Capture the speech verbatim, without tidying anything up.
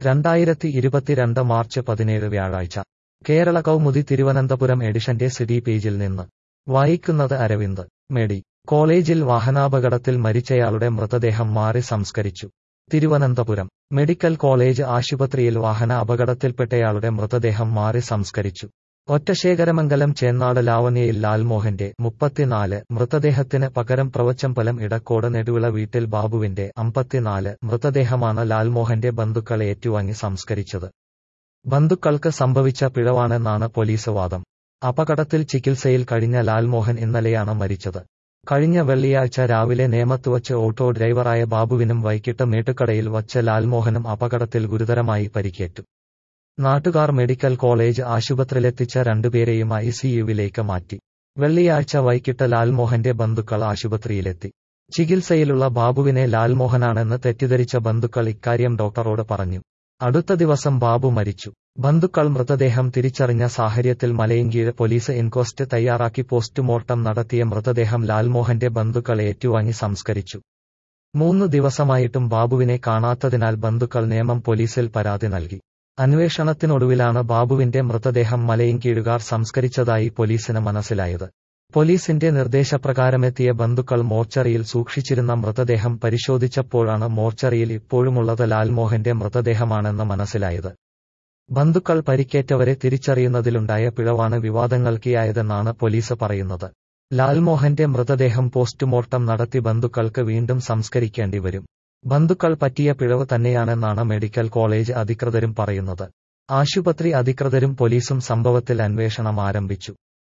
രണ്ടായിരത്തി ഇരുപത്തിരണ്ട് മാർച്ച് പതിനേഴ് വ്യാഴാഴ്ച കേരള കൗമുദി തിരുവനന്തപുരം എഡിഷന്റെ സിറ്റി പേജിൽ നിന്ന് വായിക്കുന്നത് അരവിന്ദ്. മെഡി കോളേജിൽ വാഹനാപകടത്തിൽ മരിച്ചയാളുടെ മൃതദേഹം മാറി സംസ്കരിച്ചു. തിരുവനന്തപുരം മെഡിക്കൽ കോളേജ് ആശുപത്രിയിൽ വാഹന അപകടത്തിൽപ്പെട്ടയാളുടെ മൃതദേഹം മാറി സംസ്കരിച്ചു. ഒറ്റശേഖരമംഗലം ചേന്നാട് ലാവണ്യയിൽ ലാൽമോഹന്റെ മുപ്പത്തിനാല് മൃതദേഹത്തിന് പകരം പ്രവച്ചമ്പലം ഇടക്കോട് നെടുവിള വീട്ടിൽ ബാബുവിന്റെ അമ്പത്തിനാല് മൃതദേഹമാണ് ലാൽമോഹന്റെ ബന്ധുക്കൾ ഏറ്റുവാങ്ങി സംസ്കരിച്ചത്. ബന്ധുക്കൾക്ക് സംഭവിച്ച പിഴവാണെന്നാണ് പോലീസ് വാദം. അപകടത്തിൽ ചികിത്സയിൽ കഴിഞ്ഞ ലാൽമോഹൻ ഇന്നലെയാണ് മരിച്ചത്. കഴിഞ്ഞ വെള്ളിയാഴ്ച രാവിലെ നേമത്ത് വച്ച് ഓട്ടോ ഡ്രൈവറായ ബാബുവിനും വൈകിട്ട് മേട്ടുക്കടയിൽ വച്ച് ലാൽമോഹനും അപകടത്തിൽ ഗുരുതരമായി പരിക്കേറ്റു. നാട്ടുകാർ മെഡിക്കൽ കോളേജ് ആശുപത്രിയിലെത്തിച്ച രണ്ടുപേരെയും ഐ സി യുവിലേക്ക് മാറ്റി. വെള്ളിയാഴ്ച വൈകിട്ട് ലാൽമോഹന്റെ ബന്ധുക്കൾ ആശുപത്രിയിലെത്തി. ചികിത്സയിലുള്ള ബാബുവിനെ ലാൽമോഹനാണെന്ന് തെറ്റിദ്ധരിച്ച ബന്ധുക്കൾ ഇക്കാര്യം ഡോക്ടറോട് പറഞ്ഞു. അടുത്ത ദിവസം ബാബു മരിച്ചു. ബന്ധുക്കൾ മൃതദേഹം തിരിച്ചറിഞ്ഞ സാഹചര്യത്തിൽ മലയങ്കീഴ് പോലീസ് ഇൻക്വസ്റ്റ് തയ്യാറാക്കി പോസ്റ്റ്മോർട്ടം നടത്തിയ മൃതദേഹം ലാൽമോഹന്റെ ബന്ധുക്കൾ ഏറ്റുവാങ്ങി സംസ്കരിച്ചു. മൂന്നു ദിവസമായിട്ടും ബാബുവിനെ കാണാത്തതിനാൽ ബന്ധുക്കൾ നേമം പോലീസിൽ പരാതി നൽകി. അന്വേഷണത്തിനൊടുവിലാണ് ബാബുവിന്റെ മൃതദേഹം മലയങ്കീഴുകാർ സംസ്കരിച്ചതായി പോലീസിന് മനസ്സിലായത്. പോലീസിന്റെ നിർദ്ദേശപ്രകാരമെത്തിയ ബന്ധുക്കൾ മോർച്ചറിയിൽ സൂക്ഷിച്ചിരുന്ന മൃതദേഹം പരിശോധിച്ചപ്പോഴാണ് മോർച്ചറിയിൽ ഇപ്പോഴുമുള്ളത് ലാൽമോഹന്റെ മൃതദേഹമാണെന്ന് മനസ്സിലായത്. ബന്ധുക്കൾ പരിക്കേറ്റവരെ തിരിച്ചറിയുന്നതിലുണ്ടായ പിഴവാണ് വിവാദങ്ങൾക്കിയായതെന്നാണ് പോലീസ് പറയുന്നത്. ലാൽമോഹന്റെ മൃതദേഹം പോസ്റ്റ്മോർട്ടം നടത്തി ബന്ധുക്കൾക്ക് വീണ്ടും സംസ്കരിക്കേണ്ടി വരും. ബന്ധുക്കൾ പറ്റിയ പിഴവ് തന്നെയാണെന്നാണ് മെഡിക്കൽ കോളേജ് അധികൃതരും പറയുന്നത്. ആശുപത്രി അധികൃതരും പോലീസും സംഭവത്തിൽ അന്വേഷണം ആരംഭിച്ചു.